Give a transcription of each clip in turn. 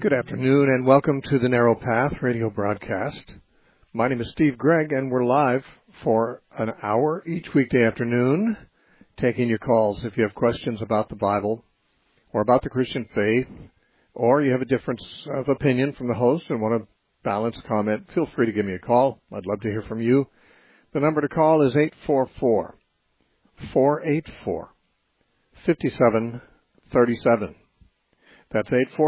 Good afternoon and welcome to the Narrow Path radio broadcast. My name is Steve Gregg and we're live for an hour each weekday afternoon, taking your calls if you have questions about the Bible or about the Christian faith, or you have a difference of opinion from the host and want a balanced comment. Feel free to give me a call. I'd love to hear from you. The number to call is 844-484-5737. That's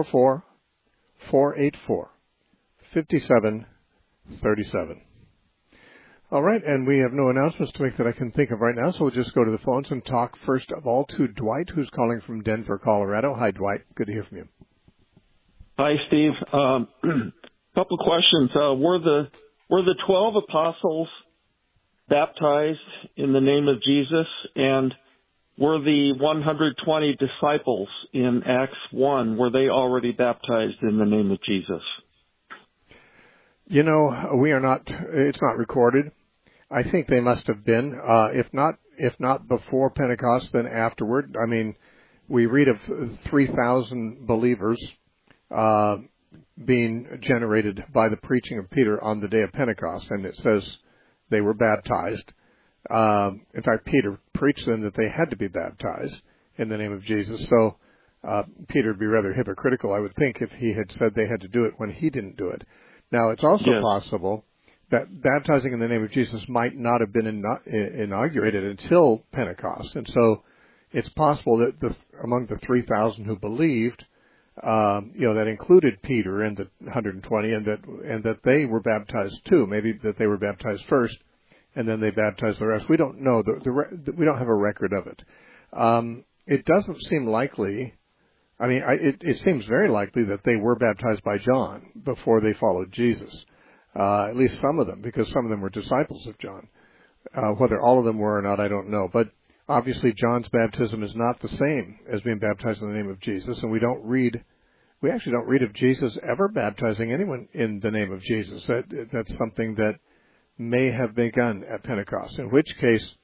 844-484-5737. All right, and we have no announcements to make that I can think of right now, so we'll just go to the phones and talk first of all to Dwight, who's calling from Denver, Colorado. Hi, Dwight. Good to hear from you. Hi, Steve. Couple questions. Were the 12 apostles baptized in the name of Jesus, and were the 120 disciples in Acts 1, were they already baptized in the name of Jesus? You know, it's not recorded. I think they must have been. If not before Pentecost, then afterward. I mean, we read of 3,000 believers being generated by the preaching of Peter on the day of Pentecost, and it says they were baptized. In fact, Peter preached them that they had to be baptized in the name of Jesus. So Peter would be rather hypocritical, I would think, if he had said they had to do it when he didn't do it. Now, it's also possible that baptizing in the name of Jesus might not have been inaugurated until Pentecost. And so it's possible that among the 3,000 who believed, that included Peter and the 120, and that they were baptized too. Maybe that they were baptized first, and then they baptized the rest. We don't know. We don't have a record of it. It doesn't seem likely. I mean, it seems very likely that they were baptized by John before they followed Jesus. At least some of them, because some of them were disciples of John. Whether all of them were or not, I don't know. But obviously, John's baptism is not the same as being baptized in the name of Jesus, and we actually don't read of Jesus ever baptizing anyone in the name of Jesus. That's something that may have begun at Pentecost. In which case,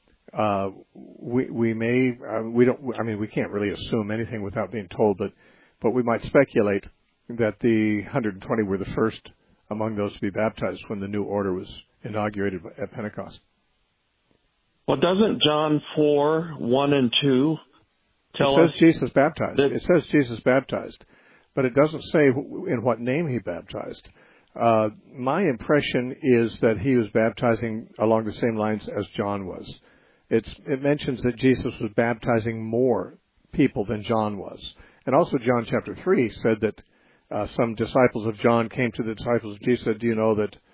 we can't really assume anything without being told, but we might speculate that the 120 were the first among those to be baptized when the new order was inaugurated at Pentecost. Well, doesn't John 4:1 and 2 tell us? It says Jesus baptized. It says Jesus baptized, but it doesn't say in what name he baptized. My impression is that he was baptizing along the same lines as John was. It mentions that Jesus was baptizing more people than John was. And also John chapter 3 said that some disciples of John came to the disciples of Jesus and said, do you know that,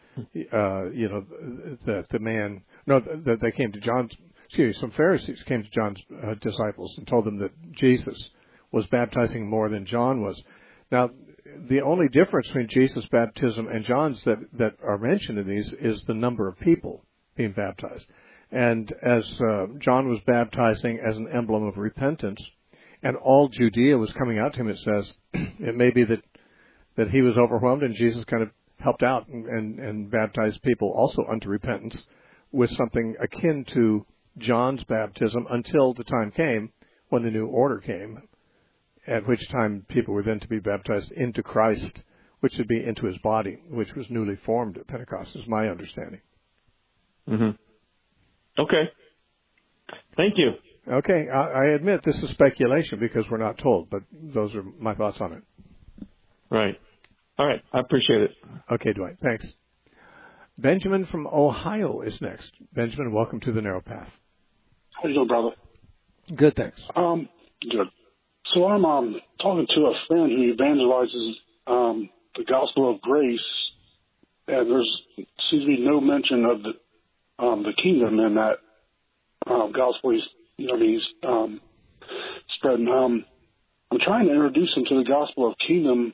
that they came to John's, some Pharisees came to John's disciples and told them that Jesus was baptizing more than John was. Now, the only difference between Jesus' baptism and John's that are mentioned in these is the number of people being baptized. And as John was baptizing as an emblem of repentance, and all Judea was coming out to him, it says, it may be that he was overwhelmed and Jesus kind of helped out and baptized people also unto repentance with something akin to John's baptism until the time came when the new order came, at which time people were then to be baptized into Christ, which would be into his body, which was newly formed at Pentecost, is my understanding. Mm-hmm. Okay. Thank you. Okay. I admit this is speculation because we're not told, but those are my thoughts on it. Right. All right. I appreciate it. Okay, Dwight. Thanks. Benjamin from Ohio is next. Benjamin, welcome to the Narrow Path. How you doing, brother? Good, thanks. Good. So I'm talking to a friend who evangelizes the gospel of grace, and there's seems to be no mention of the kingdom in that gospel. He's spreading. I'm trying to introduce him to the gospel of kingdom,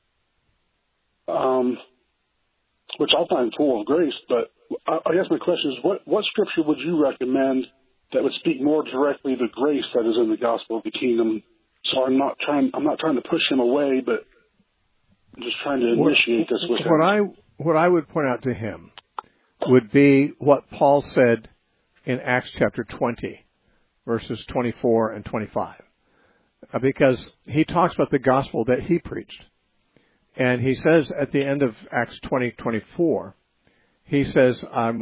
which I find full of grace. But I guess my question is, what scripture would you recommend that would speak more directly to grace that is in the gospel of the kingdom? So I'm not trying to push him away, but I'm just trying to initiate this with him. What I would point out to him would be what Paul said in Acts chapter 20, verses 24 and 25. Because he talks about the gospel that he preached. And he says at the end of Acts 20:24, he says, that I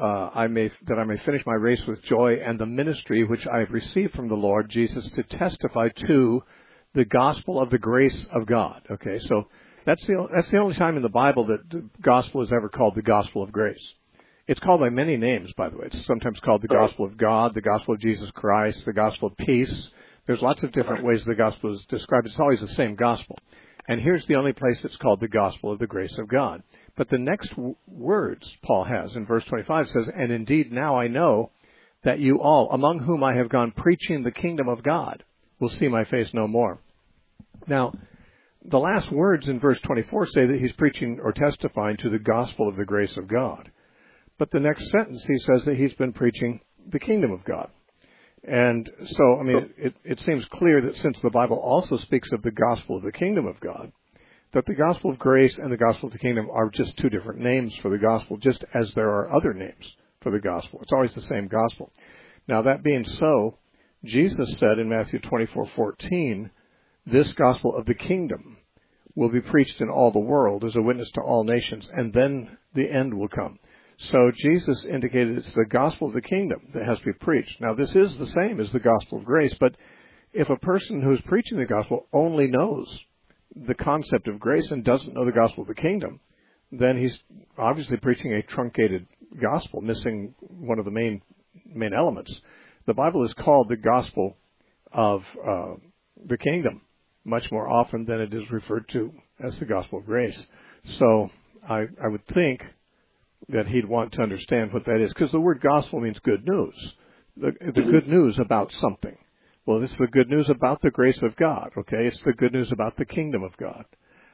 may finish my race with joy and the ministry which I have received from the Lord Jesus to testify to the gospel of the grace of God. Okay, so that's the only time in the Bible that the gospel is ever called the gospel of grace. It's called by many names, by the way. It's sometimes called the gospel of God, the gospel of Jesus Christ, the gospel of peace. There's lots of different ways the gospel is described. It's always the same gospel. And here's the only place it's called the gospel of the grace of God. But the next words Paul has in verse 25 says, and indeed now I know that you all, among whom I have gone preaching the kingdom of God, will see my face no more. Now, the last words in verse 24 say that he's preaching or testifying to the gospel of the grace of God. But the next sentence he says that he's been preaching the kingdom of God. And so, I mean, it seems clear that since the Bible also speaks of the gospel of the kingdom of God, that the gospel of grace and the gospel of the kingdom are just two different names for the gospel, just as there are other names for the gospel. It's always the same gospel. Now, that being so, Jesus said in Matthew 24:14, this gospel of the kingdom will be preached in all the world as a witness to all nations, and then the end will come. So Jesus indicated it's the gospel of the kingdom that has to be preached. Now, this is the same as the gospel of grace, but if a person who's preaching the gospel only knows the concept of grace and doesn't know the gospel of the kingdom, then he's obviously preaching a truncated gospel, missing one of the main elements. The Bible is called the gospel of the kingdom much more often than it is referred to as the gospel of grace. So I would think that he'd want to understand what that is, because the word gospel means good news, the good news about something. Well, this is the good news about the grace of God, okay? It's the good news about the kingdom of God.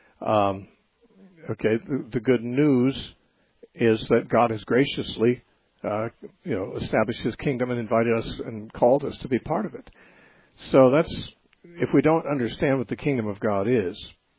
Okay, the good news is that God has graciously, established His kingdom and invited us and called us to be part of it. So that's, if we don't understand what the kingdom of God is,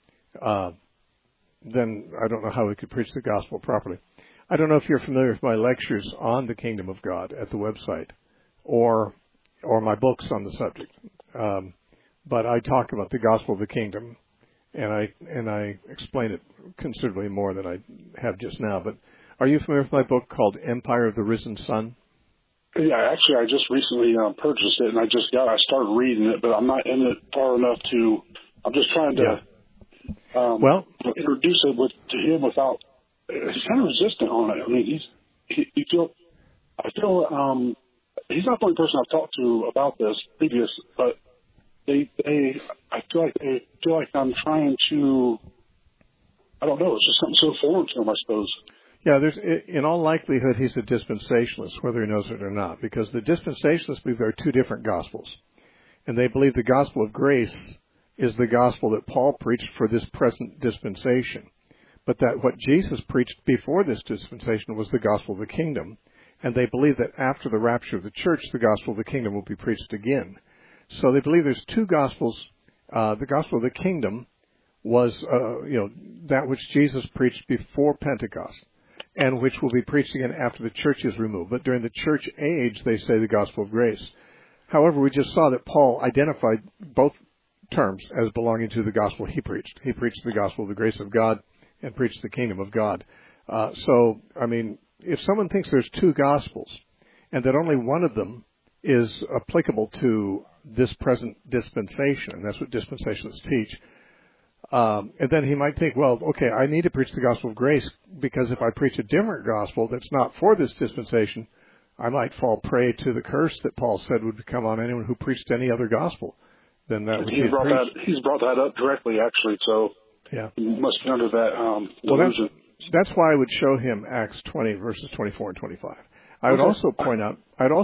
then I don't know how we could preach the gospel properly. I don't know if you're familiar with my lectures on the kingdom of God at the website, or my books on the subject. But I talk about the gospel of the kingdom, and I explain it considerably more than I have just now. But are you familiar with my book called Empire of the Risen Sun? Yeah, actually, I just recently purchased it, and I started reading it, but I'm not in it far enough to. I'm just trying to introduce it to him without. He's kind of resistant on it. I mean, I feel he's not the only person I've talked to about this previous, but I feel like I'm trying to, I don't know, it's just something so foreign to him, I suppose. Yeah, in all likelihood, he's a dispensationalist, whether he knows it or not, because the dispensationalists believe there are two different gospels, and they believe the gospel of grace is the gospel that Paul preached for this present dispensation, but that what Jesus preached before this dispensation was the gospel of the kingdom, and they believe that after the rapture of the church, the gospel of the kingdom will be preached again. So they believe there's two gospels. The gospel of the kingdom was, that which Jesus preached before Pentecost, and which will be preached again after the church is removed. But during the church age, they say the gospel of grace. However, we just saw that Paul identified both terms as belonging to the gospel he preached. He preached the gospel of the grace of God and preached the kingdom of God. So, I mean, if someone thinks there's two gospels and that only one of them is applicable to this present dispensation, and that's what dispensationalists teach, and then he might think, well, okay, I need to preach the gospel of grace, because if I preach a different gospel that's not for this dispensation, I might fall prey to the curse that Paul said would come on anyone who preached any other gospel than that which he preached. He's brought that up directly, actually, so yeah. He must be under that delusion. Well, that's why I would show him Acts 20, verses 24 and 25. I'd also point out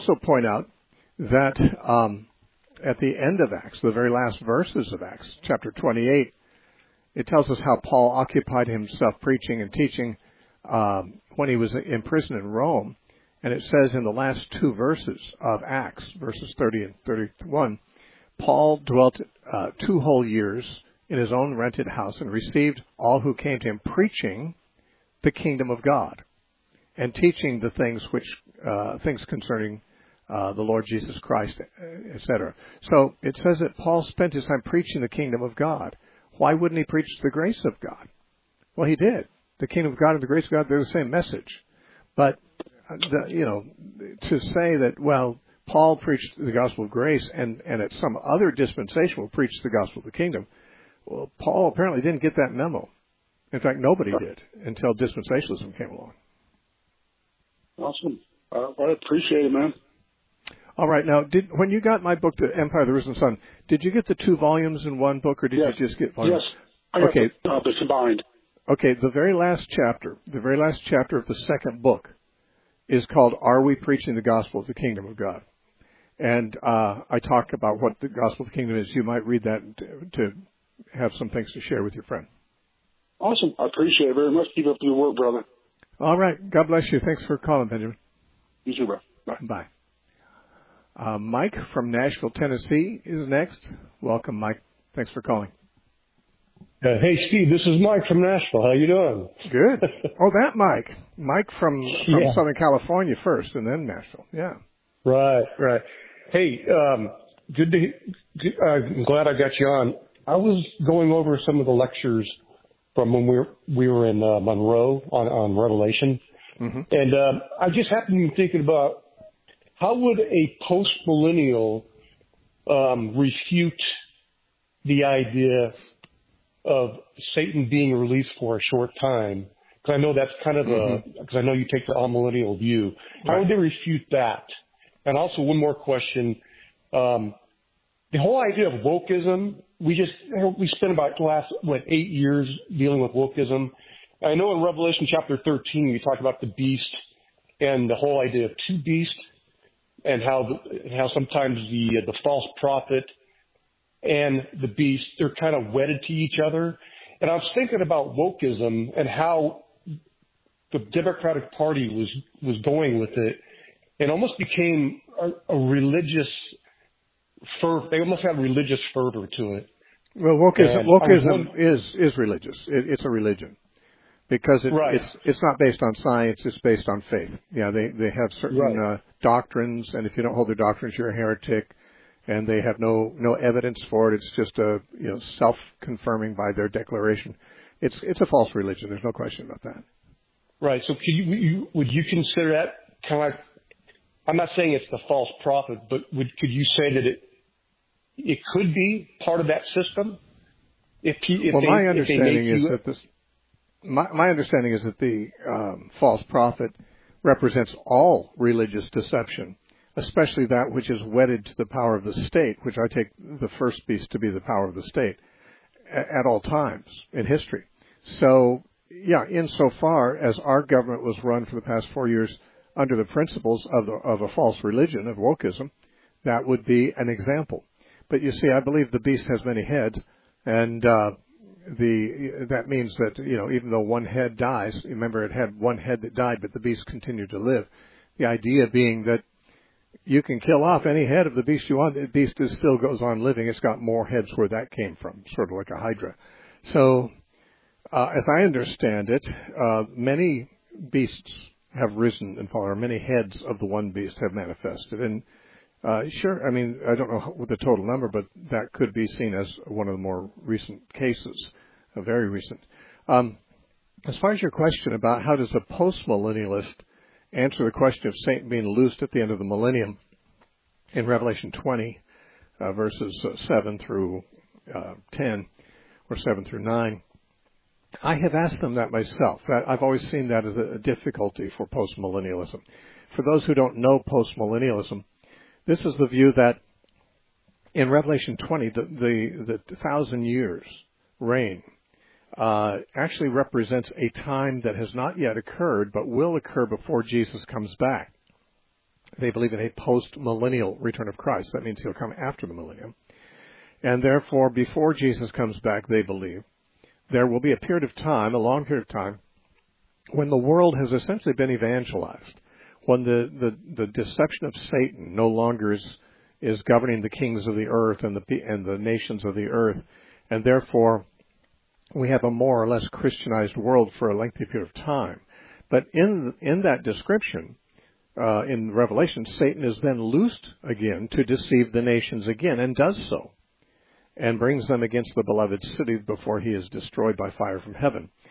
that at the end of Acts, the very last verses of Acts, chapter 28, it tells us how Paul occupied himself preaching and teaching when he was in prison in Rome. And it says in the last two verses of Acts, verses 30 and 31, Paul dwelt 2 whole years in his own rented house and received all who came to him, preaching the kingdom of God and teaching the things things concerning the Lord Jesus Christ, etc. So it says that Paul spent his time preaching the kingdom of God. Why wouldn't he preach the grace of God? Well, he did. The kingdom of God and the grace of God, they're the same message. But, to say that, well, Paul preached the gospel of grace and at some other dispensation will preach the gospel of the kingdom, well, Paul apparently didn't get that memo. In fact, nobody did until dispensationalism came along. Awesome. I appreciate it, man. All right. Now, when you got my book, The Empire of the Risen Sun, did you get the 2 volumes in one book, or did you just get volumes? Yes. I got the combined. Okay. The very last chapter of the second book is called "Are We Preaching the Gospel of the Kingdom of God?" And I talk about what the gospel of the kingdom is. You might read that to have some things to share with your friend. Awesome. I appreciate it very much. Keep up the good work, brother. All right. God bless you. Thanks for calling, Benjamin. You too, bro. Bye. Bye. Mike from Nashville, Tennessee is next. Welcome, Mike. Thanks for calling. Hey, Steve, this is Mike from Nashville. How you doing? Good. Oh, that Mike. Mike from Southern California first and then Nashville. Yeah. Right. Hey, I'm glad I got you on. I was going over some of the lectures from when we were in Monroe on Revelation. Mm-hmm. And I just happened to be thinking about how would a post-millennial refute the idea of Satan being released for a short time? Because I know that's kind of because I know you take the all-millennial view. How would they refute that? And also one more question. The whole idea of wokeism, we spent about the last, 8 years dealing with wokeism. I know in Revelation chapter 13, you talk about the beast and the whole idea of 2 beasts and how sometimes the false prophet and the beast, they're kind of wedded to each other. And I was thinking about wokeism and how the Democratic Party was going with it, and almost became a religious fervor. They almost had religious fervor to it. Well, wokeism is religious. It's a religion because it's not based on science. It's based on faith. Yeah, they have certain doctrines, and if you don't hold their doctrines, you're a heretic. And they have no evidence for it. It's just self-confirming by their declaration. It's a false religion. There's no question about that. Right. So would you consider that kind of like, I'm not saying it's the false prophet, but could you say that it could be part of that system? My understanding is that the false prophet represents all religious deception, especially that which is wedded to the power of the state, which I take the first beast to be the power of the state at all times in history. So, insofar as our government was run for the past 4 years under the principles of a false religion, of wokeism, that would be an example. But you see, I believe the beast has many heads, and that means that, even though one head dies, remember it had one head that died, but the beast continued to live. The idea being that you can kill off any head of the beast you want. The beast still goes on living. It's got more heads where that came from, sort of like a hydra. So, as I understand it, many beasts have risen and fallen, or many heads of the one beast have manifested. And sure, I mean, I don't know what the total number, but that could be seen as one of the more recent cases, very recent. As far as your question about how does a post-millennialist answer the question of Satan being loosed at the end of the millennium in Revelation 20, verses 7 through 10, or 7 through 9. I have asked them that myself. I've always seen that as a difficulty for postmillennialism. For those who don't know postmillennialism, this is the view that in Revelation 20, the 1,000 years reign actually represents a time that has not yet occurred, but will occur before Jesus comes back. They believe in a post-millennial return of Christ. That means he'll come after the millennium. And therefore, before Jesus comes back, they believe, there will be a period of time, a long period of time, when the world has essentially been evangelized, when the deception of Satan no longer is governing the kings of the earth and the nations of the earth, and therefore we have a more or less Christianized world for a lengthy period of time. But in that description, in Revelation, Satan is then loosed again to deceive the nations again, and does so, and brings them against the beloved city before he is destroyed by fire from heaven.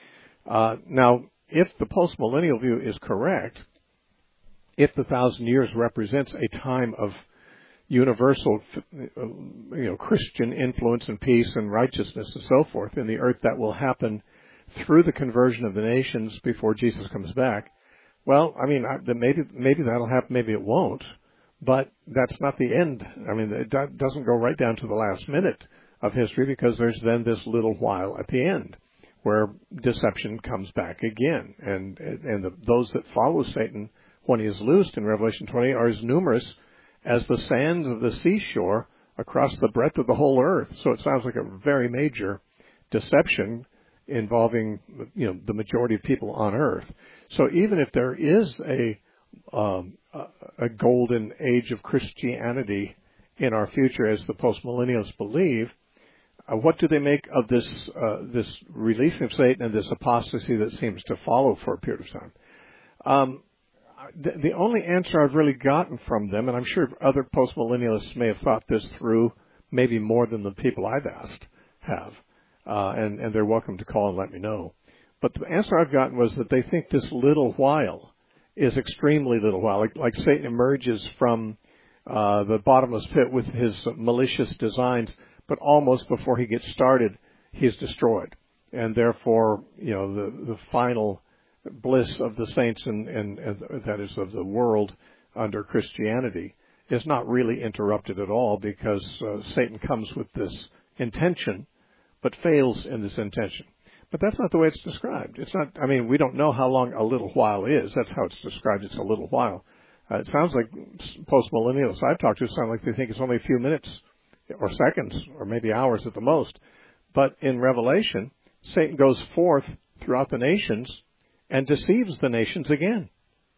Now, if the postmillennial view is correct, if the 1,000 years represents a time of universal, Christian influence and peace and righteousness and so forth in the earth that will happen through the conversion of the nations before Jesus comes back, well, I mean, maybe that'll happen, maybe it won't, but that's not the end. I mean, it doesn't go right down to the last minute of history, because there's then this little while at the end where deception comes back again, and those that follow Satan when he is loosed in Revelation 20 are as numerous as the sands of the seashore across the breadth of the whole earth. So it sounds like a very major deception involving, the majority of people on earth. So even if there is a golden age of Christianity in our future, as the postmillennials believe, what do they make of this releasing of Satan and this apostasy that seems to follow for a period of time? The only answer I've really gotten from them, and I'm sure other postmillennialists may have thought this through, maybe more than the people I've asked have, and they're welcome to call and let me know. But the answer I've gotten was that they think this little while is extremely little while, like Satan emerges from the bottomless pit with his malicious designs, but almost before he gets started, he's destroyed. And therefore, the final bliss of the saints and that is of the world under Christianity is not really interrupted at all, because Satan comes with this intention but fails in this intention. But that's not the way it's described. It's not, we don't know how long a little while is. That's how it's described. It's a little while. It sounds like post-millennials I've talked to sound like they think it's only a few minutes or seconds or maybe hours at the most. But in Revelation, Satan goes forth throughout the nations and deceives the nations again,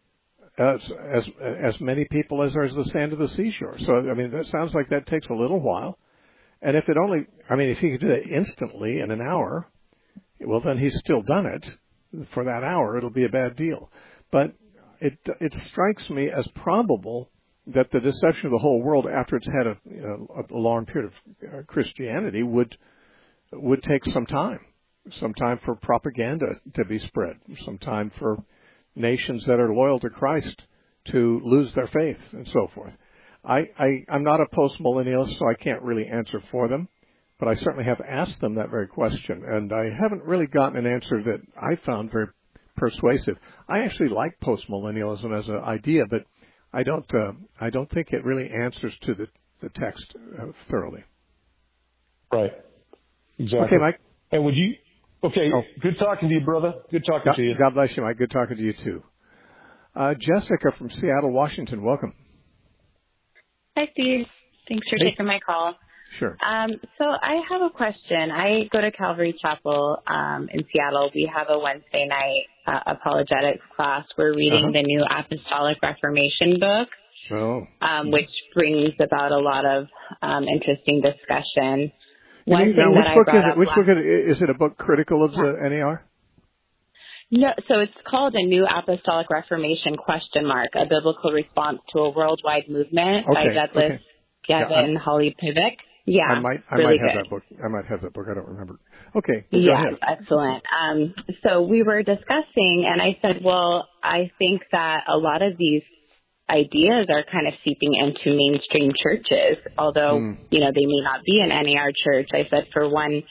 as many people as there's the sand of the seashore. So, that sounds like that takes a little while. And if if he could do it instantly in an hour, well, then he's still done it. For that hour, it'll be a bad deal. But it strikes me as probable that the deception of the whole world after it's had a long period of Christianity would take some time for propaganda to be spread, some time for nations that are loyal to Christ to lose their faith and so forth. I'm not a post-millennialist, so I can't really answer for them, but I certainly have asked them that very question, and I haven't really gotten an answer that I found very persuasive. I actually like post-millennialism as an idea, but I don't think it really answers to the text thoroughly. Right. Exactly. Okay, Mike. And would you? Okay. Oh. Good talking to you, brother. Good talking to you. God bless you, Mike. Good talking to you too. Jessica from Seattle, Washington. Welcome. Hi, Steve. Thanks for taking my call. Sure. So I have a question. I go to Calvary Chapel in Seattle. We have a Wednesday night apologetics class. We're reading the New Apostolic Reformation book, which brings about a lot of interesting discussion. Which book is it? A book critical of the NAR? No, so it's called A New Apostolic Reformation ? A Biblical Response to a Worldwide Movement by Douglas Gavin Holly Pivick. Yeah, I might have that book. I might have that book. I don't remember. Okay. Yeah, excellent. So we were discussing, and I said, well, I think that a lot of these ideas are kind of seeping into mainstream churches, although, they may not be an NAR church. I said, for one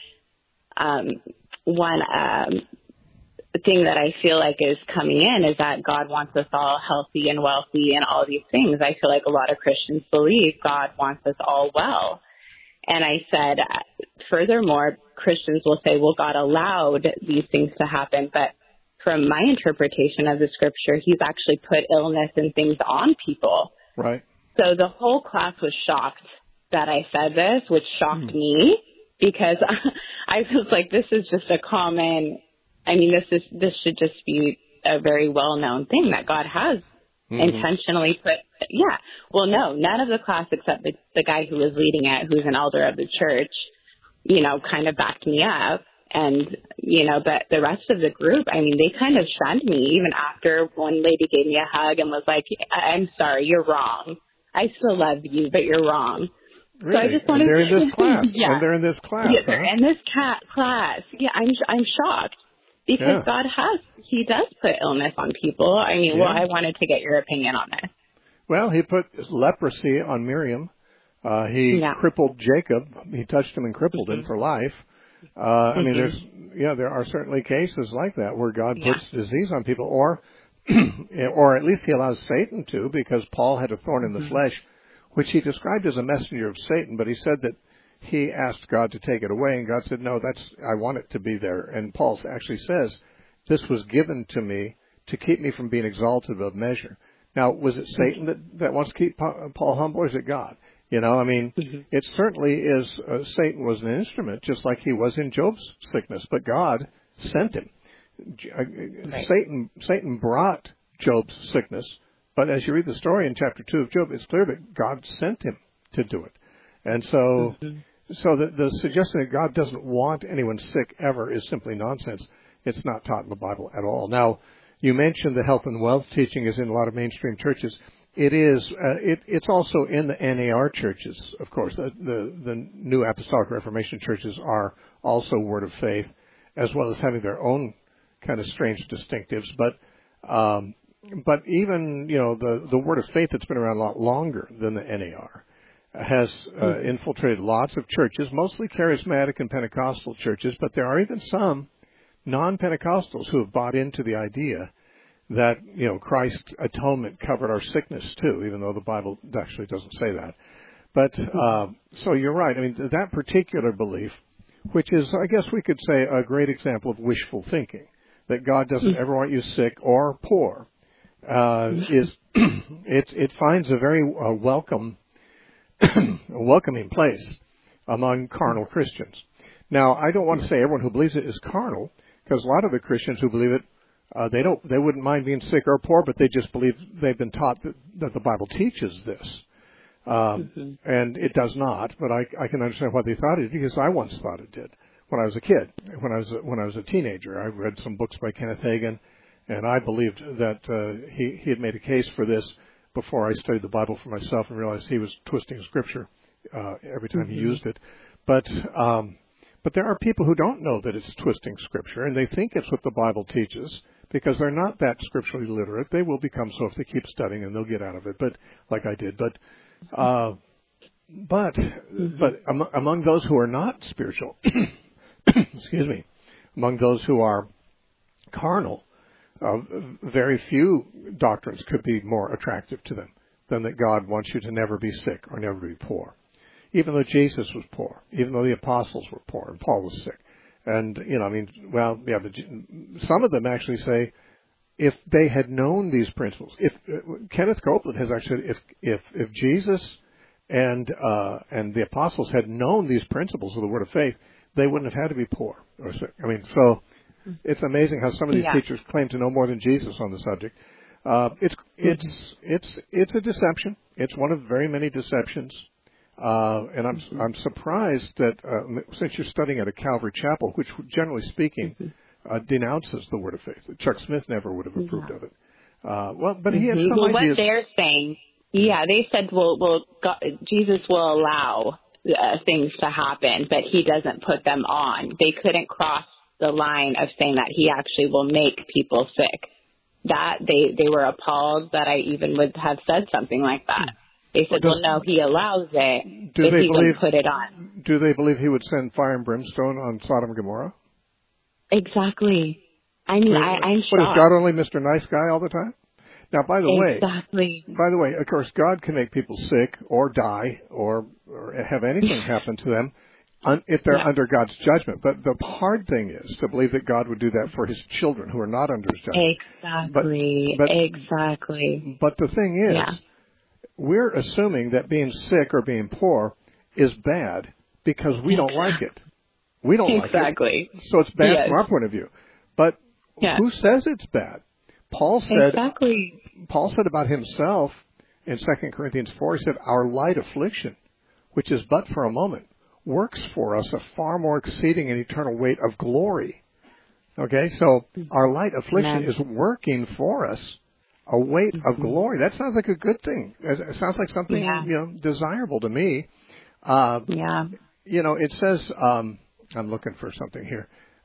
thing that I feel like is coming in is that God wants us all healthy and wealthy and all these things. I feel like a lot of Christians believe God wants us all well. And I said, furthermore, Christians will say, well, God allowed these things to happen. But from my interpretation of the scripture, he's actually put illness and things on people. Right. So the whole class was shocked that I said this, which shocked me, because I was like, this is just a common, this should just be a very well-known thing that God has intentionally put. Yeah. Well, no, none of the class except the guy who was leading it, who's an elder of the church, kind of backed me up. And, but the rest of the group, they kind of shunned me even after one lady gave me a hug and was like, I'm sorry, you're wrong. I still love you, but you're wrong. Really? So I just wanted they're in this class. Yeah. And they're in this class. Yeah, they're in this class. Yeah, I'm shocked. Because He does put illness on people. I mean, well, I wanted to get your opinion on this. Well, he put leprosy on Miriam. He crippled Jacob. He touched him and crippled him for life. I mean, there are certainly cases like that where God puts disease on people, or at least he allows Satan to, because Paul had a thorn in the flesh, which he described as a messenger of Satan, but he said that he asked God to take it away, and God said, no, I want it to be there. And Paul actually says, this was given to me to keep me from being exalted above measure. Now, was it Satan that wants to keep Paul humble, or is it God? You know, I mean, it certainly is, Satan was an instrument, just like he was in Job's sickness, but God sent him. Satan brought Job's sickness, but as you read the story in chapter 2 of Job, it's clear that God sent him to do it. And so, the suggestion that God doesn't want anyone sick ever is simply nonsense. It's not taught in the Bible at all. Now, you mentioned the health and wealth teaching is in a lot of mainstream churches. It is. It's also in the NAR churches, of course. The New Apostolic Reformation churches are also Word of Faith, as well as having their own kind of strange distinctives. But even the Word of Faith that's been around a lot longer than the NAR has infiltrated lots of churches, mostly charismatic and Pentecostal churches. But there are even some non-Pentecostals who have bought into the idea that, Christ's atonement covered our sickness too, even though the Bible actually doesn't say that. But, so you're right. I mean, that particular belief, which is, I guess we could say, a great example of wishful thinking, that God doesn't ever want you sick or poor, it finds a very welcoming place among carnal Christians. Now, I don't want to say everyone who believes it is carnal, because a lot of the Christians who believe it, they wouldn't mind being sick or poor, but they just believe they've been taught that the Bible teaches this. And it does not, but I can understand why they thought it did, because I once thought it did when I was a kid. When I was a teenager, I read some books by Kenneth Hagin, and I believed that he had made a case for this before I studied the Bible for myself and realized he was twisting Scripture every time he used it. But there are people who don't know that it's twisting Scripture, and they think it's what the Bible teaches, because they're not that scripturally literate. They will become so if they keep studying, and they'll get out of it. But like I did. But among those who are not spiritual, excuse me, among those who are carnal, very few doctrines could be more attractive to them than that God wants you to never be sick or never be poor. Even though Jesus was poor, even though the apostles were poor, and Paul was sick. And, some of them actually say, if they had known these principles, Kenneth Copeland has actually, if Jesus and the apostles had known these principles of the Word of Faith, they wouldn't have had to be poor or sick. I mean, so it's amazing how some of these teachers claim to know more than Jesus on the subject. It's a deception. It's one of very many deceptions. And I'm surprised that since you're studying at a Calvary Chapel, which generally speaking denounces the Word of Faith, Chuck Smith never would have approved of it. But he had some ideas. What they're saying, they said, God, Jesus will allow things to happen, but He doesn't put them on. They couldn't cross the line of saying that He actually will make people sick. That they were appalled that I even would have said something like that. They said, no, He allows it, but He wouldn't put it on. Do they believe He would send fire and brimstone on Sodom and Gomorrah? Exactly. I'm shocked. What, is God only Mr. Nice Guy all the time? Now, by the way, of course, God can make people sick or die or have anything happen to them if they're under God's judgment. But the hard thing is to believe that God would do that for His children who are not under His judgment. Exactly. But the thing is, we're assuming that being sick or being poor is bad because we don't like it. We don't like it. So it's bad from our point of view. But who says it's bad? Paul said about himself in 2 Corinthians 4, he said, our light affliction, which is but for a moment, works for us a far more exceeding and eternal weight of glory. Okay, so our light affliction is working for us a weight of glory. That sounds like a good thing. It sounds like something desirable to me. It says, I'm looking for something here.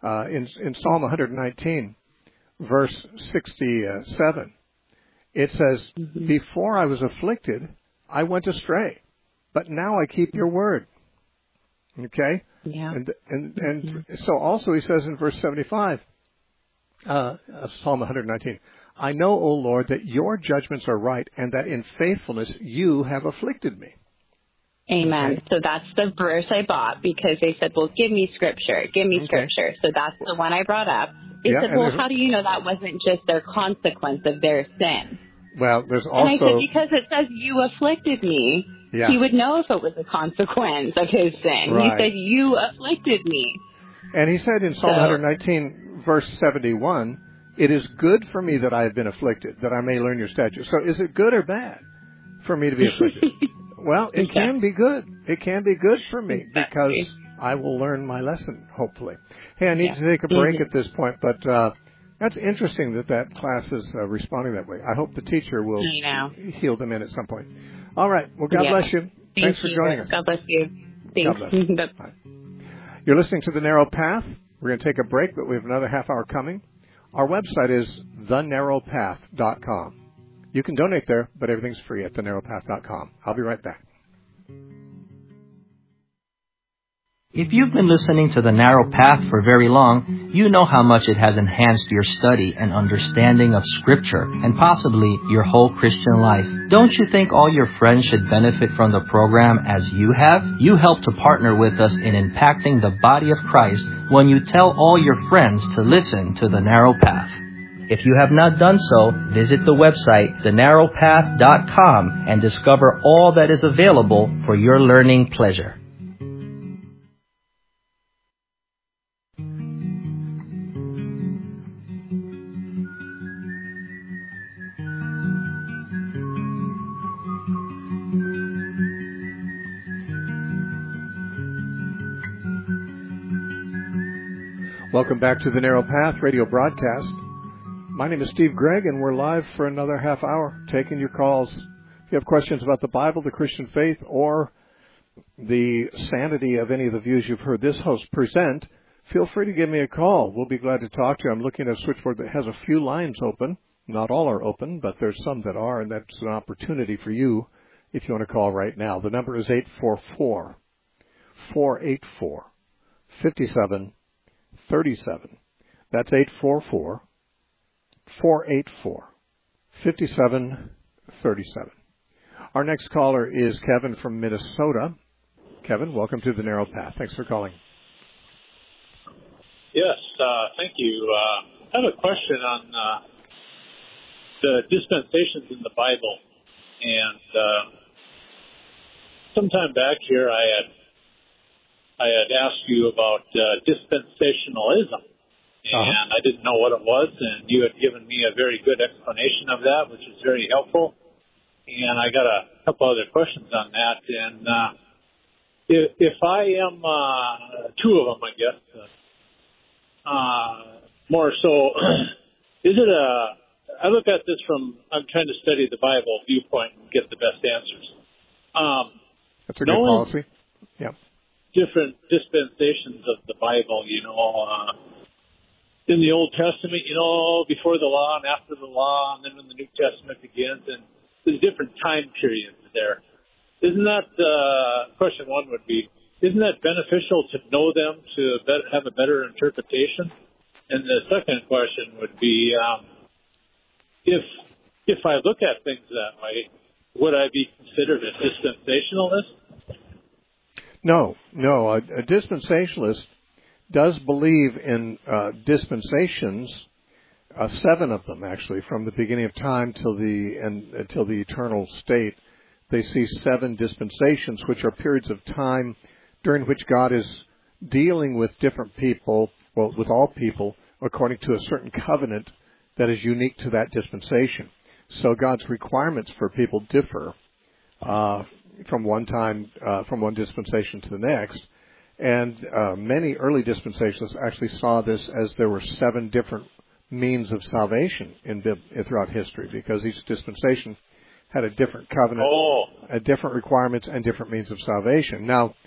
in Psalm 119, verse 67, it says, before I was afflicted, I went astray, but now I keep your word. Okay? Yeah. And so also he says in verse 75, Psalm 119, I know, O Lord, that your judgments are right and that in faithfulness you have afflicted me. Amen. Okay. So that's the verse I bought because they said, well, give me scripture. So that's the one I brought up. They said, well, how do you know that wasn't just their consequence of their sin? Well, there's also... And I said, because it says you afflicted me, he would know if it was a consequence of his sin. Right. He said, you afflicted me. And he said in Psalm 119, verse 71, it is good for me that I have been afflicted, that I may learn your statutes. So is it good or bad for me to be afflicted? Well, it can be good. It can be good for me because I will learn my lesson, hopefully. Hey, I need to take a break at this point, but that's interesting that class is responding that way. I hope the teacher will heal them in at some point. All right. Well, God bless you. Thanks for joining us. God bless you. Thanks. God bless. Bye. You're listening to The Narrow Path. We're going to take a break, but we have another half hour coming. Our website is thenarrowpath.com. You can donate there, but everything's free at thenarrowpath.com. I'll be right back. If you've been listening to The Narrow Path for very long, you know how much it has enhanced your study and understanding of Scripture and possibly your whole Christian life. Don't you think all your friends should benefit from the program as you have? You help to partner with us in impacting the body of Christ when you tell all your friends to listen to The Narrow Path. If you have not done so, visit the website, thenarrowpath.com, and discover all that is available for your learning pleasure. Welcome back to the Narrow Path radio broadcast. My name is Steve Gregg, and we're live for another half hour, taking your calls. If you have questions about the Bible, the Christian faith, or the sanity of any of the views you've heard this host present, feel free to give me a call. We'll be glad to talk to you. I'm looking at a switchboard that has a few lines open. Not all are open, but there's some that are, and that's an opportunity for you if you want to call right now. The number is 844-484-5737. That's 844-484-5737. Our next caller is Kevin from Minnesota. Kevin, welcome to the Narrow Path. Thanks for calling. Yes, thank you. I have a question on the dispensations in the Bible. And sometime back here, I had asked you about dispensationalism, and I didn't know what it was, and you had given me a very good explanation of that, which is very helpful. And I got a couple other questions on that. And if I am two of them, I guess, more so, is it I look at this from, I'm trying to study the Bible viewpoint and get the best answers. That's a good policy. Yeah. Different dispensations of the Bible, in the Old Testament, before the law and after the law, and then when the New Testament begins, and there's different time periods there. Isn't that, question one would be, isn't that beneficial to know them, to have a better interpretation? And the second question would be, if I look at things that way, would I be considered a dispensationalist? No. A dispensationalist does believe in dispensations, 7 of them actually, from the beginning of time until the eternal state. They see 7 dispensations, which are periods of time during which God is dealing with different people, well, with all people, according to a certain covenant that is unique to that dispensation. So God's requirements for people differ from one dispensation to the next. And many early dispensations actually saw this as there were 7 different means of salvation throughout history, because each dispensation had a different covenant, different requirements, and different means of salvation. Now,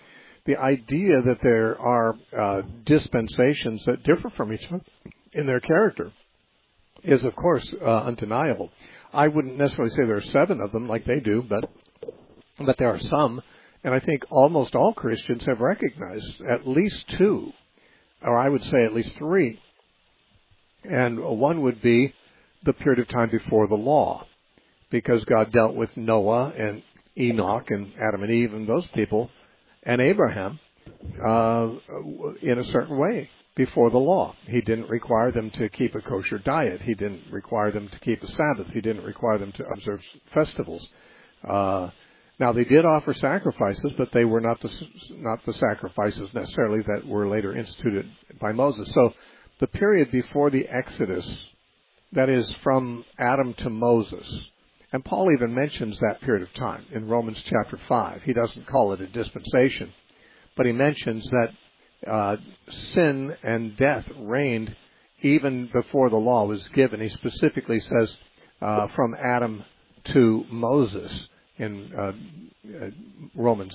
the idea that there are dispensations that differ from each other in their character is, of course, undeniable. I wouldn't necessarily say there are 7 of them like they do, but there are some, and I think almost all Christians have recognized at least 2, or I would say at least 3. And one would be the period of time before the law, because God dealt with Noah and Enoch and Adam and Eve and those people and Abraham in a certain way before the law. He didn't require them to keep a kosher diet. He didn't require them to keep a Sabbath. He didn't require them to observe festivals. Now, they did offer sacrifices, but they were not the sacrifices necessarily that were later instituted by Moses. So the period before the Exodus, that is from Adam to Moses, and Paul even mentions that period of time in Romans chapter 5. He doesn't call it a dispensation, but he mentions that sin and death reigned even before the law was given. He specifically says from Adam to Moses in Romans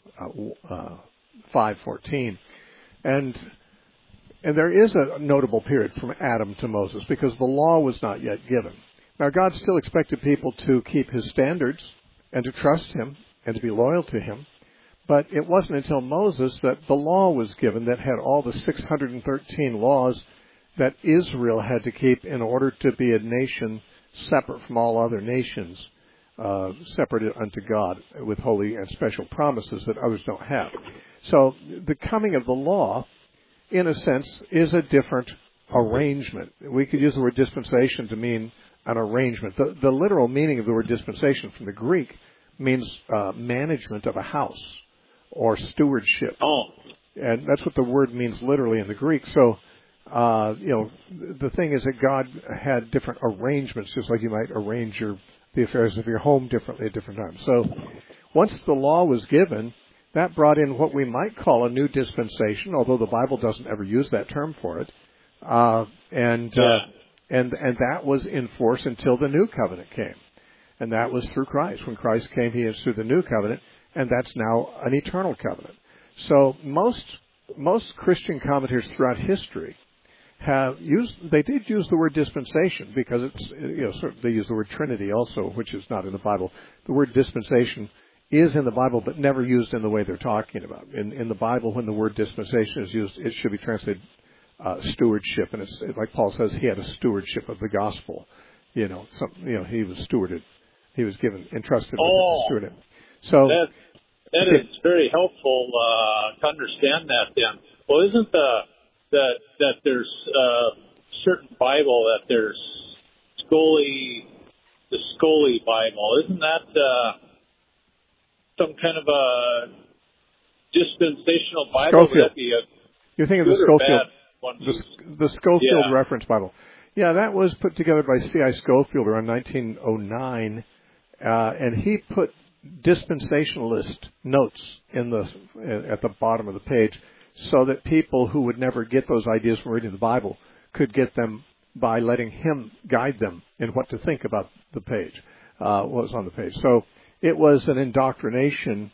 5:14. And there is a notable period from Adam to Moses because the law was not yet given. Now, God still expected people to keep His standards and to trust Him and to be loyal to Him. But it wasn't until Moses that the law was given that had all the 613 laws that Israel had to keep in order to be a nation separate from all other nations, separated unto God with holy and special promises that others don't have. So the coming of the law, in a sense, is a different arrangement. We could use the word dispensation to mean an arrangement. The literal meaning of the word dispensation from the Greek means management of a house or stewardship. Oh. And that's what the word means literally in the Greek. So, the thing is that God had different arrangements, just like you might arrange the affairs of your home differently at different times. So once the law was given, that brought in what we might call a new dispensation, although the Bible doesn't ever use that term for it. And that was in force until the new covenant came. And that was through Christ. When Christ came, He is through the new covenant, and that's now an eternal covenant. So most Christian commentators throughout history they did use the word dispensation because they use the word Trinity also, which is not in the Bible. The word dispensation is in the Bible, but never used in the way they're talking about. In the Bible, when the word dispensation is used, it should be translated stewardship, and it's like Paul says, he had a stewardship of the gospel. He was stewarded. He was entrusted with the stewardship. So that is very helpful to understand that. Then, well, isn't that there's certain Bible that there's the Scully Bible? Isn't that some kind of a dispensational Bible? Scofield. You're thinking of the Scofield. The Scofield Reference Bible. Yeah, that was put together by C.I. Scofield around 1909, and he put dispensationalist notes at the bottom of the page so that people who would never get those ideas from reading the Bible could get them by letting him guide them in what to think about the page, what was on the page. So it was an indoctrination.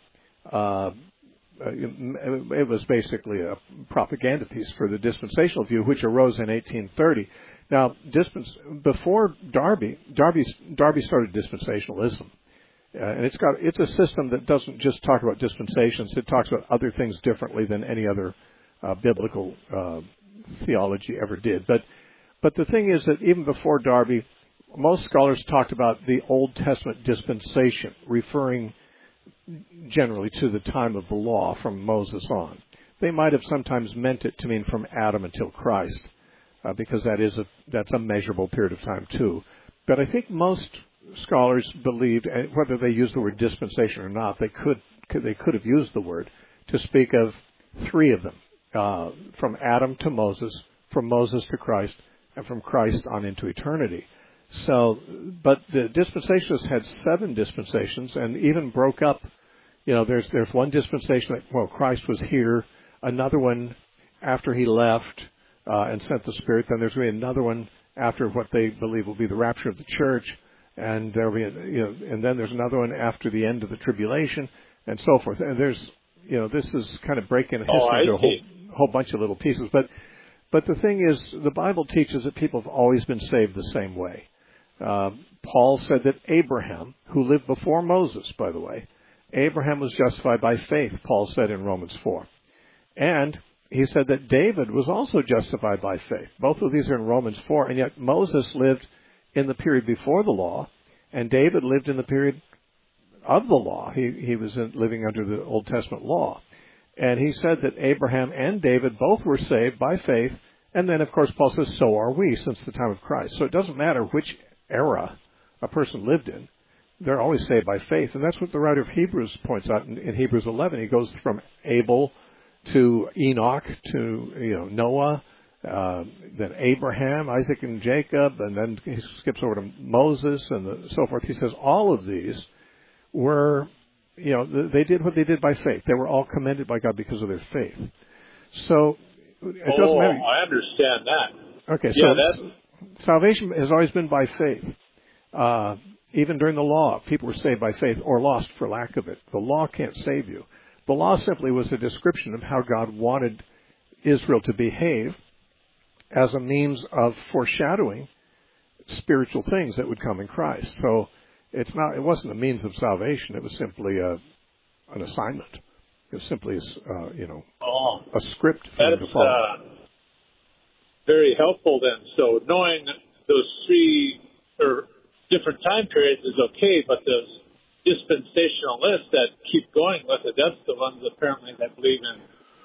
It was basically a propaganda piece for the dispensational view, which arose in 1830. Now, before Darby started dispensationalism, and it's a system that doesn't just talk about dispensations; it talks about other things differently than any other biblical theology ever did. But the thing is that even before Darby, most scholars talked about the Old Testament dispensation, referring generally to the time of the law from Moses on. They might have sometimes meant it to mean from Adam until Christ, because that's a measurable period of time too. But I think most scholars believed, whether they used the word dispensation or not, they could have used the word to speak of 3 of them, from Adam to Moses, from Moses to Christ, and from Christ on into eternity. So, but the dispensationalists had 7 dispensations and even broke up. There's one dispensation that, Christ was here, another one after He left and sent the Spirit. Then there's going to be another one after what they believe will be the rapture of the church, and there'll be and then there's another one after the end of the tribulation, and so forth. And there's this is kind of breaking history into a whole bunch of little pieces. But the thing is, the Bible teaches that people have always been saved the same way. Paul said that Abraham, who lived before Moses, by the way, Abraham was justified by faith, Paul said in Romans 4. And he said that David was also justified by faith. Both of these are in Romans 4, and yet Moses lived in the period before the law, and David lived in the period of the law. He was living under the Old Testament law. And he said that Abraham and David both were saved by faith, and then, of course, Paul says, so are we since the time of Christ. So it doesn't matter which era a person lived in. They're always saved by faith. And that's what the writer of Hebrews points out in Hebrews 11. He goes from Abel to Enoch to Noah, then Abraham, Isaac, and Jacob, and then he skips over to Moses and so forth. He says all of these were, they did what they did by faith. They were all commended by God because of their faith. So it doesn't matter. I understand that. Okay, so salvation has always been by faith. Even during the law, people were saved by faith or lost for lack of it. The law can't save you. The law simply was a description of how God wanted Israel to behave as a means of foreshadowing spiritual things that would come in Christ. So it wasn't a means of salvation. It was simply an assignment. It was simply a script for them to follow. Very helpful then. So knowing those three or different time periods is okay, but those dispensationalists that keep going with it, that's the ones apparently that believe in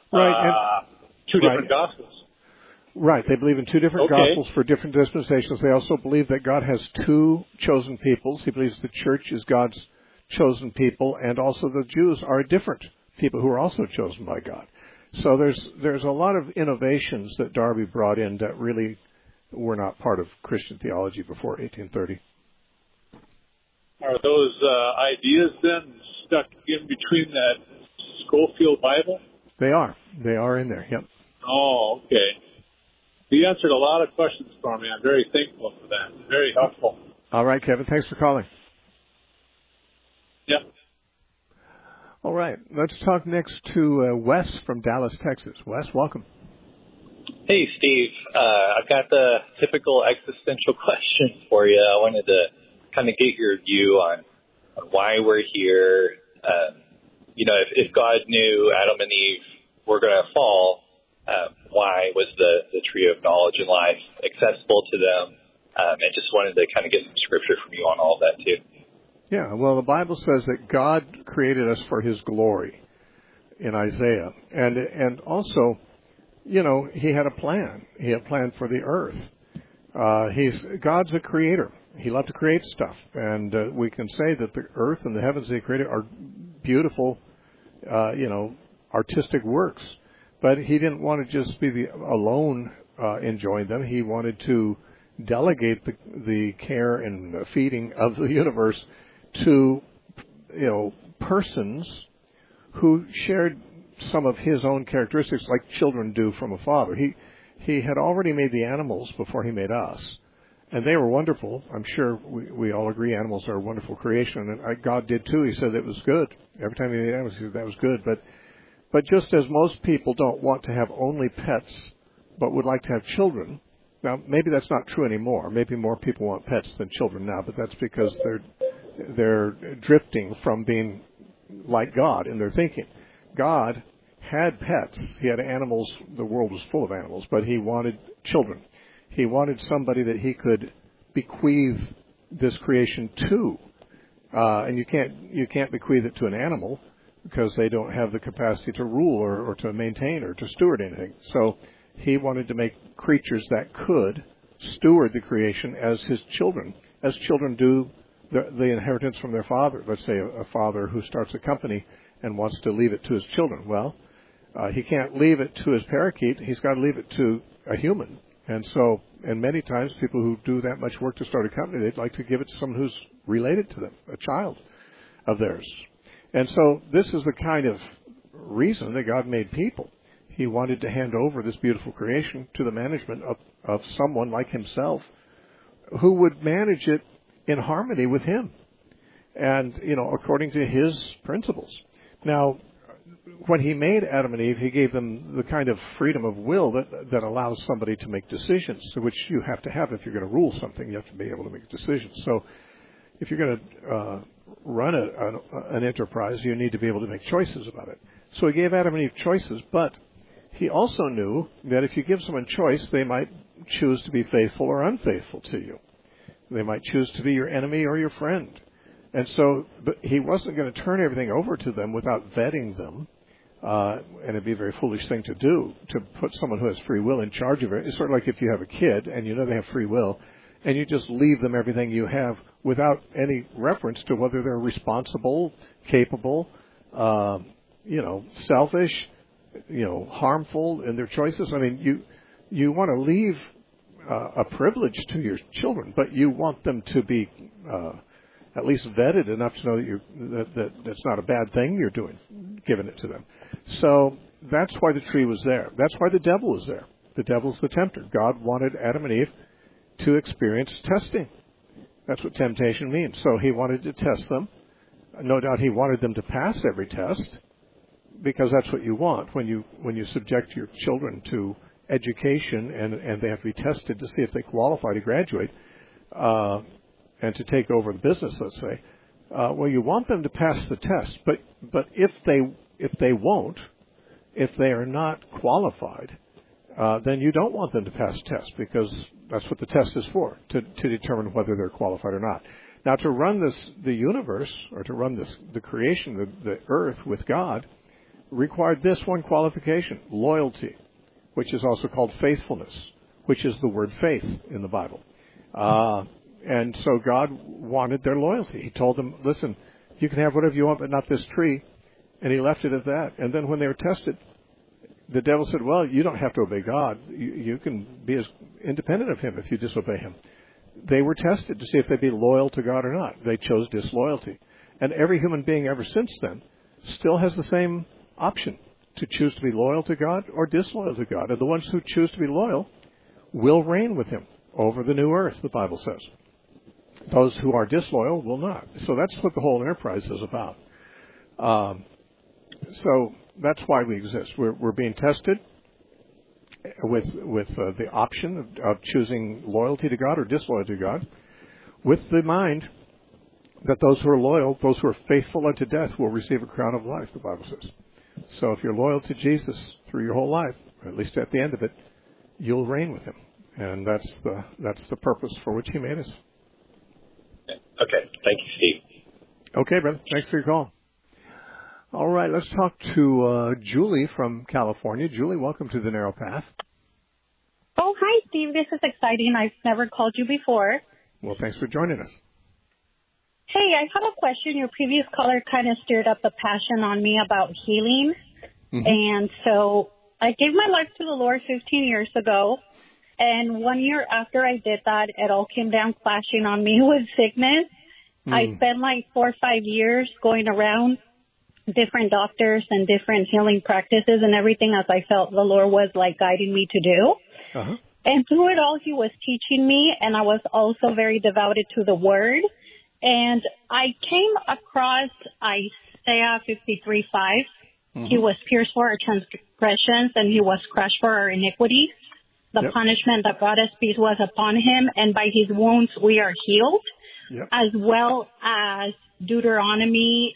two different gospels. Right. They believe in two different gospels for different dispensations. They also believe that God has two chosen peoples. He believes the church is God's chosen people, and also the Jews are different people who are also chosen by God. So there's a lot of innovations that Darby brought in that really were not part of Christian theology before 1830. Are those ideas then stuck in between that Scofield Bible? They are. They are in there, yep. Oh, okay. You answered a lot of questions for me. I'm very thankful for that. Very helpful. All right, Kevin. Thanks for calling. Yep. All right. Let's talk next to Wes from Dallas, Texas. Wes, welcome. Hey, Steve. I've got the typical existential question for you. I wanted to kind of get your view on why we're here. If God knew Adam and Eve were going to fall, why was the tree of knowledge and life accessible to them? And just wanted to kind of get some scripture from you on all of that, too. Yeah, well, the Bible says that God created us for His glory in Isaiah. And also, He had a plan. He had a plan for the earth. God's a creator. He loved to create stuff. And we can say that the earth and the heavens He created are beautiful, artistic works. But He didn't want to just be alone enjoying them. He wanted to delegate the care and feeding of the universe to, persons who shared some of His own characteristics like children do from a father. He had already made the animals before He made us. And they were wonderful. I'm sure we all agree animals are a wonderful creation. And God did too. He said it was good. Every time He made animals, He said that was good. But just as most people don't want to have only pets, but would like to have children, now maybe that's not true anymore. Maybe more people want pets than children now, but that's because they're drifting from being like God in their thinking. God had pets. He had animals. The world was full of animals, but He wanted children. He wanted somebody that He could bequeath this creation to. And you can't bequeath it to an animal because they don't have the capacity to rule or to maintain or to steward anything. So He wanted to make creatures that could steward the creation as His children, as children do the inheritance from their father. Let's say a father who starts a company and wants to leave it to his children. Well, he can't leave it to his parakeet. He's got to leave it to a human. And many times people who do that much work to start a company, they'd like to give it to someone who's related to them, a child of theirs. And so this is the kind of reason that God made people. He wanted to hand over this beautiful creation to the management of someone like Himself who would manage it in harmony with Him and, according to His principles. Now, when he made Adam and Eve, he gave them the kind of freedom of will that allows somebody to make decisions, which you have to have if you're going to rule something. You have to be able to make decisions. So if you're going to run an enterprise, you need to be able to make choices about it. So he gave Adam and Eve choices, but he also knew that if you give someone choice, they might choose to be faithful or unfaithful to you. They might choose to be your enemy or your friend. And so but he wasn't going to turn everything over to them without vetting them. And it'd be a very foolish thing to do, to put someone who has free will in charge of it. It's sort of like if you have a kid and you know they have free will, and you just leave them everything you have without any reference to whether they're responsible, capable, selfish, harmful in their choices. I mean, you want to leave a privilege to your children, but you want them to be at least vetted enough to know that that's not a bad thing you're doing, giving it to them. So that's why the tree was there. That's why the devil was there. The devil's the tempter. God wanted Adam and Eve to experience testing. That's what temptation means. So he wanted to test them. No doubt he wanted them to pass every test, because that's what you want when you subject your children to education and they have to be tested to see if they qualify to graduate and to take over the business, let's say. Well, you want them to pass the test, but if they won't, if they are not qualified, then you don't want them to pass the test, because that's what the test is for, to determine whether they're qualified or not. Now, to run the universe, or to run the creation, the earth with God, required this one qualification: loyalty, which is also called faithfulness, which is the word faith in the Bible. And so God wanted their loyalty. He told them, listen, you can have whatever you want, but not this tree. And he left it at that. And then when they were tested, the devil said, well, you don't have to obey God. You can be as independent of him if you disobey him. They were tested to see if they'd be loyal to God or not. They chose disloyalty. And every human being ever since then still has the same option, to choose to be loyal to God or disloyal to God. And the ones who choose to be loyal will reign with him over the new earth, the Bible says. Those who are disloyal will not. So that's what the whole enterprise is about. So that's why we exist. We're being tested with the option of choosing loyalty to God or disloyalty to God, with the mind that those who are loyal, those who are faithful unto death, will receive a crown of life, the Bible says. So if you're loyal to Jesus through your whole life, or at least at the end of it, you'll reign with him. And that's the purpose for which he made us. Okay. Thank you, Steve. Okay, brother. Thanks for your call. All right, let's talk to Julie from California. Julie, welcome to The Narrow Path. Oh, hi, Steve. This is exciting. I've never called you before. Well, thanks for joining us. Hey, I have a question. Your previous caller kind of stirred up the passion on me about healing. Mm-hmm. And so I gave my life to the Lord 15 years ago. And 1 year after I did that, it all came down clashing on me with sickness. I spent like 4 or 5 years going around different doctors and different healing practices and everything, as I felt the Lord was like guiding me to do. Uh-huh. And through it all, he was teaching me, and I was also very devoted to the word. And I came across Isaiah 53:5. Mm-hmm. He was pierced for our transgressions, and he was crushed for our iniquities. The punishment that brought us peace was upon him, and by his wounds we are healed. As well as Deuteronomy,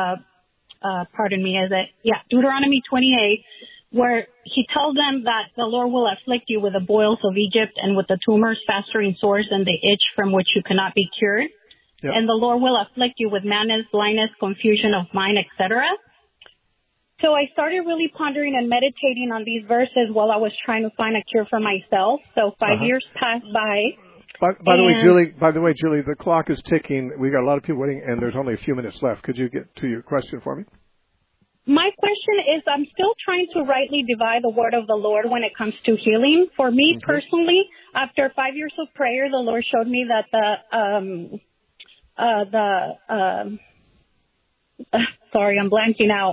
Deuteronomy 28, where he tells them that the Lord will afflict you with the boils of Egypt and with the tumors, festering sores, and the itch from which you cannot be cured. Yep. And the Lord will afflict you with madness, blindness, confusion of mind, etc. So I started really pondering and meditating on these verses while I was trying to find a cure for myself. So 5 years passed by. By the way, Julie, the clock is ticking. We got a lot of people waiting, and there's only a few minutes left. Could you get to your question for me? My question is, I'm still trying to rightly divide the word of the Lord when it comes to healing. For me personally, after 5 years of prayer, the Lord showed me that sorry, I'm blanking out.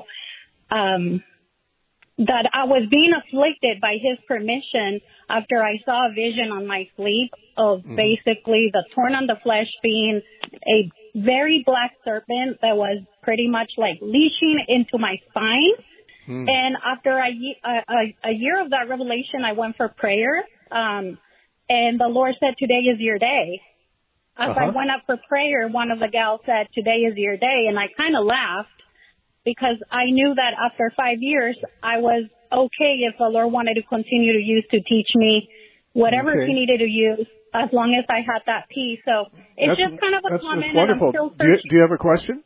That I was being afflicted by his permission after I saw a vision on my sleep of basically the thorn on the flesh being a very black serpent that was pretty much like leashing into my spine. And after a year of that revelation, I went for prayer. And the Lord said, today is your day. As I went up for prayer, one of the gals said, today is your day. And I kind of laughed because I knew that after 5 years, I was okay if the Lord wanted to continue to use to teach me whatever he needed to use, as long as I had that peace. So it's just kind of a comment. That's wonderful. Do you have a question?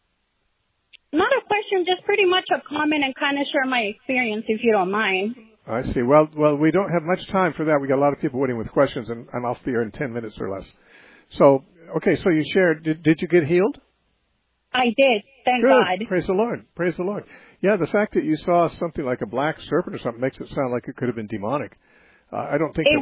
Not a question, just pretty much a comment and kind of share my experience, if you don't mind. I see. Well, we don't have much time for that. We got a lot of people waiting with questions, and I'm off the air in 10 minutes or less. So, okay, so you shared. Did you get healed? I did. Thank God. Praise the Lord. Praise the Lord. Yeah, the fact that you saw something like a black serpent or something makes it sound like it could have been demonic. I don't think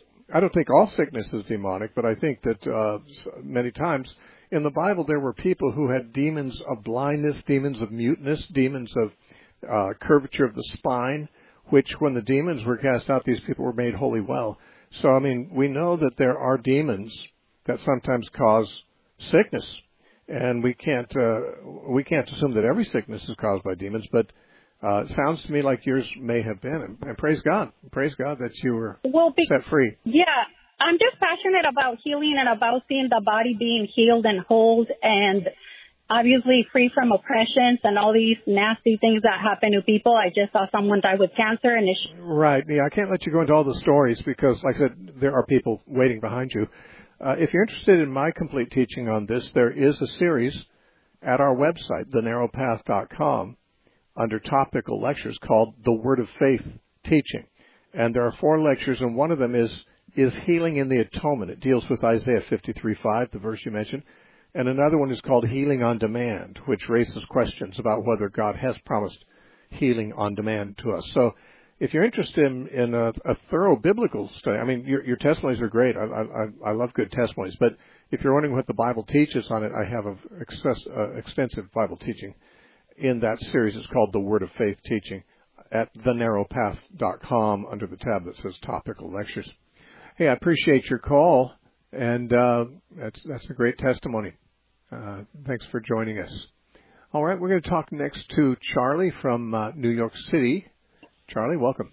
all sickness is demonic, but I think that many times in the Bible there were people who had demons of blindness, demons of muteness, demons of curvature of the spine, which when the demons were cast out, these people were made wholly well. So, I mean, we know that there are demons that sometimes cause sickness, and we can't assume that every sickness is caused by demons, but it sounds to me like yours may have been, and praise God that you were set free. Yeah, I'm just passionate about healing and about seeing the body being healed and whole, and obviously free from oppressions and all these nasty things that happen to people. I just saw someone die with cancer, and right. Yeah, I can't let you go into all the stories because, like I said, there are people waiting behind you. If you're interested in my complete teaching on this, there is a series at our website, thenarrowpath.com, under topical lectures called The Word of Faith Teaching. And there are 4 lectures, and one of them is Healing in the Atonement. It deals with Isaiah 53:5, the verse you mentioned. And another one is called Healing on Demand, which raises questions about whether God has promised healing on demand to us. So if you're interested in a thorough biblical study, I mean, your testimonies are great. I love good testimonies. But if you're wondering what the Bible teaches on it, I have extensive Bible teaching in that series. It's called The Word of Faith Teaching at thenarrowpath.com under the tab that says Topical Lectures. Hey, I appreciate your call, and that's a great testimony. Thanks for joining us. All right, we're going to talk next to Charlie from New York City. Charlie, welcome.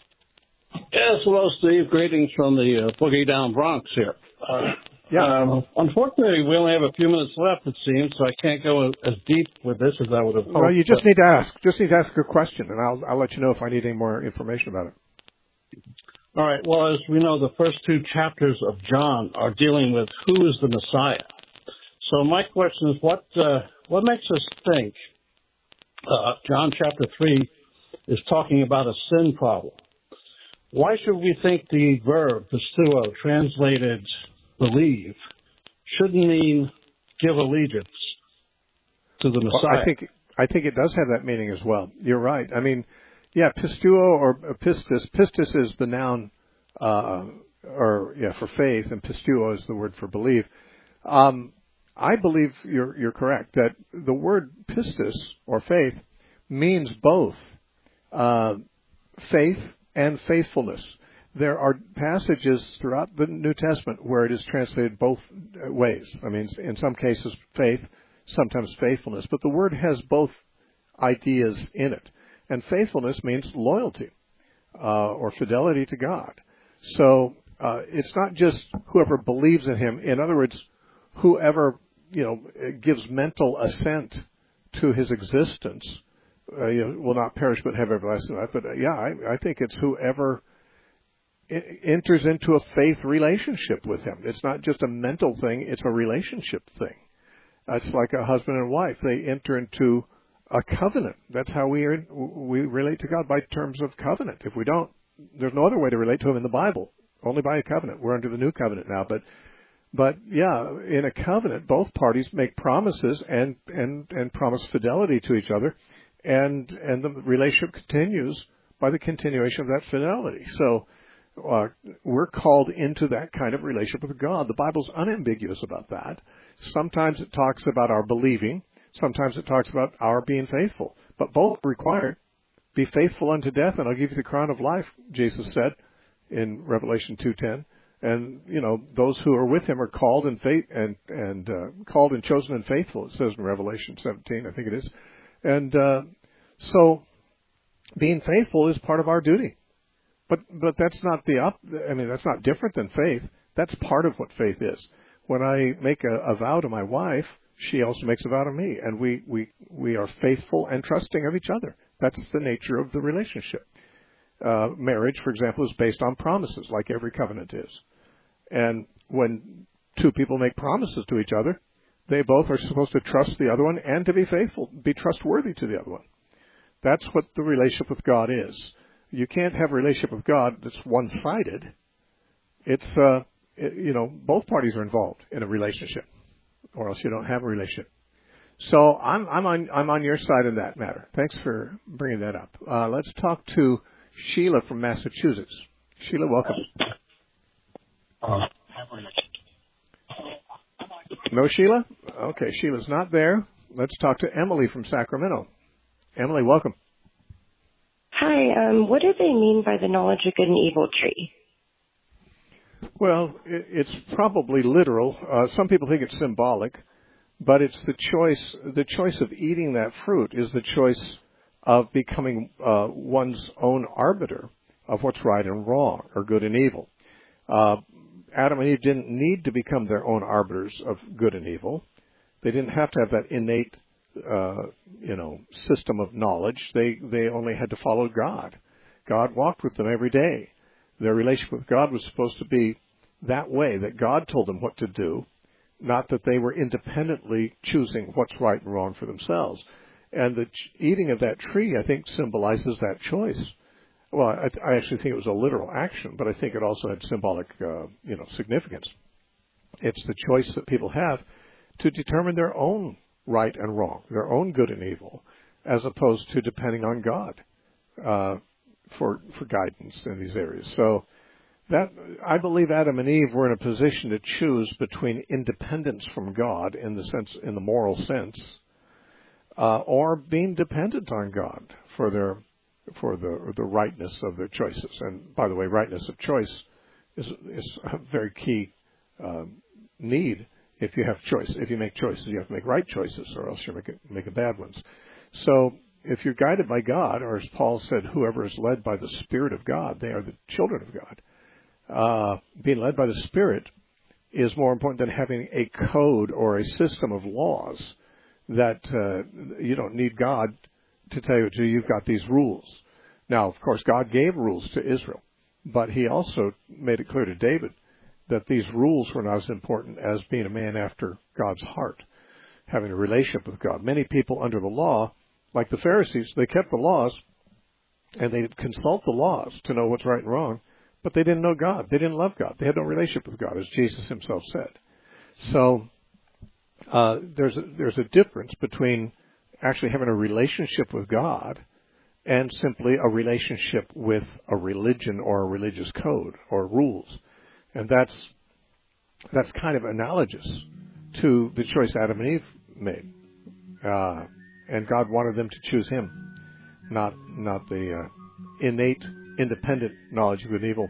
Yes, hello, Steve. Greetings from the Boogie Down Bronx here. Unfortunately, we only have a few minutes left, it seems, so I can't go as deep with this as I would have hoped. Well, you just need to ask. Just need to ask a question, and I'll let you know if I need any more information about it. All right. Well, as we know, the first 2 chapters of John are dealing with who is the Messiah. So my question is, what makes us think John chapter 3 is talking about a sin problem? Why should we think the verb pisteuo, translated believe, shouldn't mean give allegiance to the Messiah? Well, I think it does have that meaning as well. You're right. I mean, yeah, pisteuo or pistis. Pistis is the noun, for faith, and pisteuo is the word for believe. I believe you're correct that the word pistis or faith means both faith and faithfulness. There are passages throughout the New Testament where it is translated both ways. I mean, in some cases faith, sometimes faithfulness, but the word has both ideas in it. And faithfulness means loyalty or fidelity to God. So it's not just whoever believes in Him. In other words, whoever gives mental assent to His existence will not perish but have everlasting life. But I think it's whoever enters into a faith relationship with Him. It's not just a mental thing; it's a relationship thing. It's like a husband and wife; they enter into a covenant. That's how we relate to God, by terms of covenant. If we don't, there's no other way to relate to Him in the Bible. Only by a covenant. We're under the new covenant now, but in a covenant, both parties make promises and promise fidelity to each other, and the relationship continues by the continuation of that fidelity. So we're called into that kind of relationship with God. The Bible's unambiguous about that. Sometimes it talks about our believing. Sometimes it talks about our being faithful. But both require, be faithful unto death, and I'll give you the crown of life, Jesus said in Revelation 2:10. And, those who are with him are called and called and chosen and faithful, it says in Revelation 17, I think it is. And so being faithful is part of our duty. But that's not that's not different than faith. That's part of what faith is. When I make a vow to my wife, she also makes a vow to me, and we are faithful and trusting of each other. That's the nature of the relationship. Marriage, for example, is based on promises, like every covenant is. And when two people make promises to each other, they both are supposed to trust the other one and to be faithful, be trustworthy to the other one. That's what the relationship with God is. You can't have a relationship with God that's one-sided. It's, both parties are involved in a relationship, or else you don't have a relationship. So I'm on your side in that matter. Thanks for bringing that up. Let's talk to Sheila from Massachusetts. Sheila, welcome. No Sheila? Okay, Sheila's not there. Let's talk to Emily from Sacramento. Emily, welcome. Hi, what do they mean by the knowledge of good and evil tree? Well, it's probably literal. Some people think it's symbolic, but it's the choice of eating that fruit is the choice of becoming one's own arbiter of what's right and wrong, or good and evil. Adam and Eve didn't need to become their own arbiters of good and evil. They didn't have to have that innate system of knowledge. They only had to follow God. God walked with them every day. Their relationship with God was supposed to be that way, that God told them what to do, not that they were independently choosing what's right and wrong for themselves. And the eating of that tree, I think, symbolizes that choice. Well, I actually think it was a literal action, but I think it also had symbolic, significance. It's the choice that people have to determine their own right and wrong, their own good and evil, as opposed to depending on God for guidance in these areas. So that I believe Adam and Eve were in a position to choose between independence from God in the moral sense, or being dependent on God for the rightness of their choices. And by the way, rightness of choice is a very key need. If you have choice, if you make choices, you have to make right choices, or else you're making bad ones. So if you're guided by God, or as Paul said, whoever is led by the Spirit of God, they are the children of God. Being led by the Spirit is more important than having a code or a system of laws that you don't need God to tell you, you've got these rules. Now, of course, God gave rules to Israel, but he also made it clear to David that these rules were not as important as being a man after God's heart, having a relationship with God. Many people under the law, like the Pharisees, they kept the laws, and they consult the laws to know what's right and wrong, but they didn't know God. They didn't love God. They had no relationship with God, as Jesus himself said. So there's a difference between actually having a relationship with God and simply a relationship with a religion or a religious code or rules. And that's kind of analogous to the choice Adam and Eve made. And God wanted them to choose him, not the innate, independent knowledge of good and evil.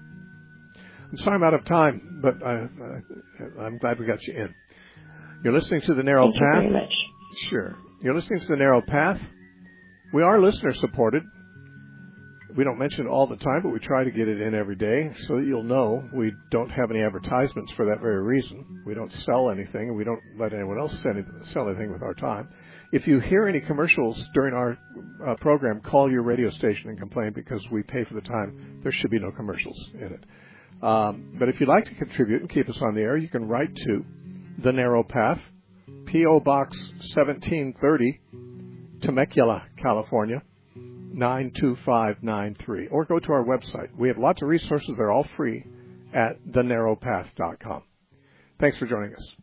I'm sorry I'm out of time, but I'm glad we got you in. You're listening to The Narrow Path. Thank you very much. Sure. You're listening to The Narrow Path. We are listener-supported. We don't mention it all the time, but we try to get it in every day so that you'll know we don't have any advertisements for that very reason. We don't sell anything, and we don't let anyone else sell anything with our time. If you hear any commercials during our program, call your radio station and complain, because we pay for the time. There should be no commercials in it. But if you'd like to contribute and keep us on the air, you can write to The Narrow Path, P.O. Box 1730, Temecula, California, 92593, or go to our website. We have lots of resources. They're all free at thenarrowpath.com. Thanks for joining us.